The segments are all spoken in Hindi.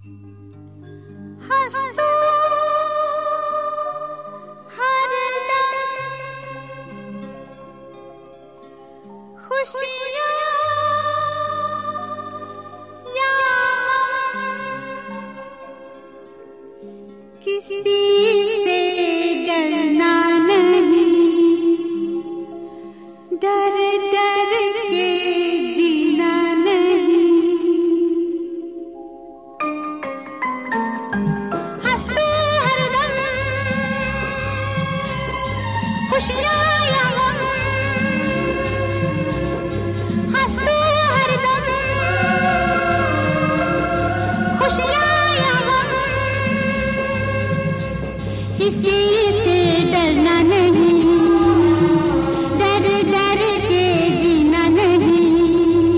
हंसता हरदम खुशियाँ या किसी से डरना नहीं, डर डर के जीना नहीं। हंसते हरदम खुशियाँ या गम, हंसते हरदम खुशियाँ या गम, किसी से डरना नहीं, डर डर के जीना नहीं,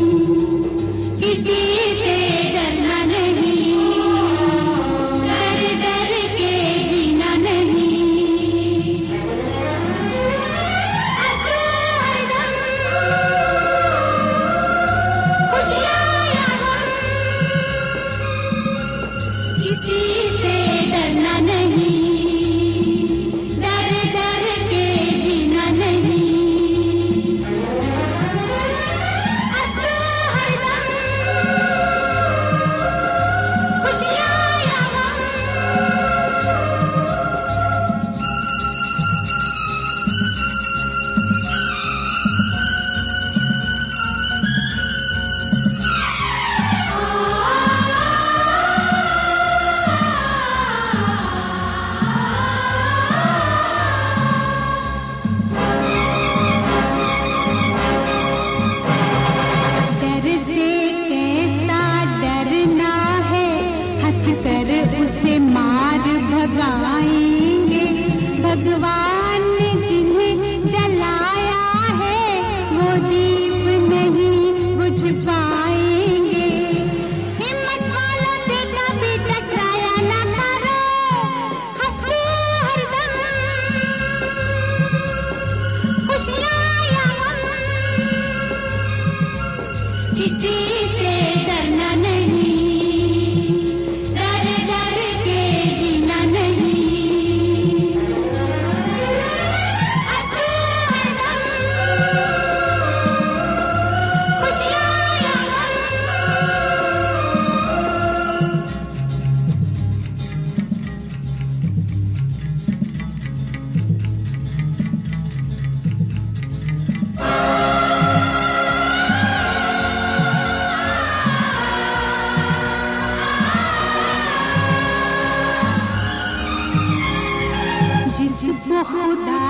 किसी से डरना नहीं, डर डर के जीना नहीं। हंसते हरदम खुशियाँ या गम, किसी से डरना नहीं, डर डर के जीना नहीं। हंसते हरदम खुशियाँ या गम, डर से कैसा डरना है, हंसकर उसे मार भगाएंगे। भगवान ने जिन्हें जलाया है, वो दीप नहीं बुझ पाएंगे। हिम्मत वालों से कभी टकराया ना करो, हंसते हरदम खुशियाँ या गम, किसी से डरना नहीं, डर डर के जीना नहीं। हंसते हरदम खुशियाँ या गम, जिसको खुदा